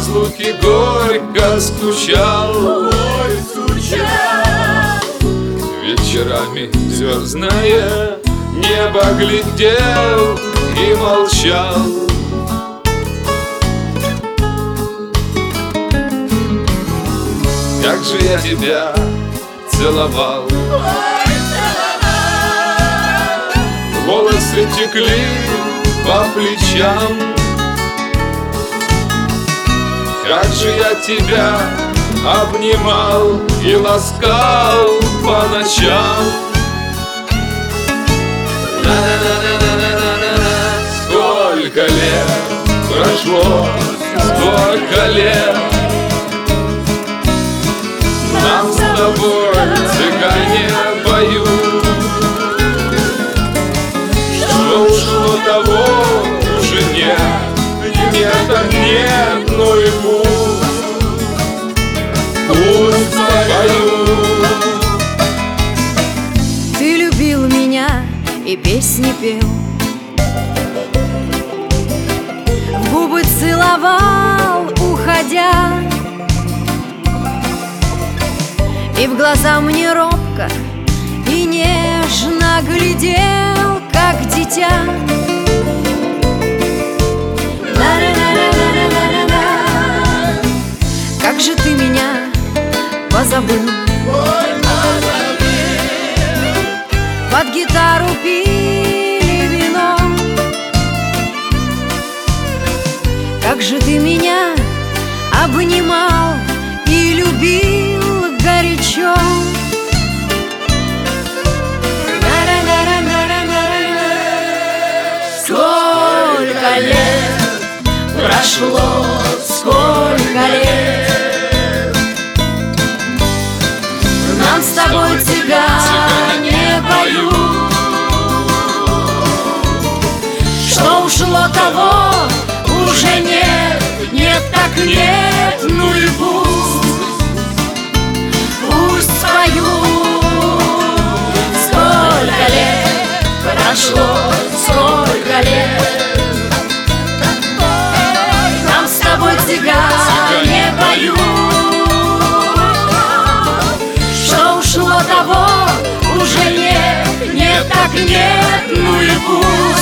разлуке горько скучал. Ой, скучал. Вечерами звездное небо глядел и молчал. Как же я тебя целовал. Ой, целовал. Волосы текли по плечам. Как же я тебя обнимал и ласкал по ночам. Сколько лет прошло, сколько лет нам с тобой цыгане поют. Что ушло, того уже нет. Нет, так нет, ну и пусть поют. Ты любил меня и песни пел, в губы целовал, уходя, и в глаза мне робко и нежно глядел, как дитя. Как же ты меня позабыл. Ой, позабыл. Под гитару пили вино. Как же ты меня обнимал и любил горячо. Сколько лет прошло, сколько лет Нам с тобой цыгане поют. Что ушло, того уже нет. Нет, так нет, ну и пусть поют. Сколько лет прошло, сколько лет нам с тобой цыгане поют. Что ушло, того уже нет. Нет, так нет, ну и пусть.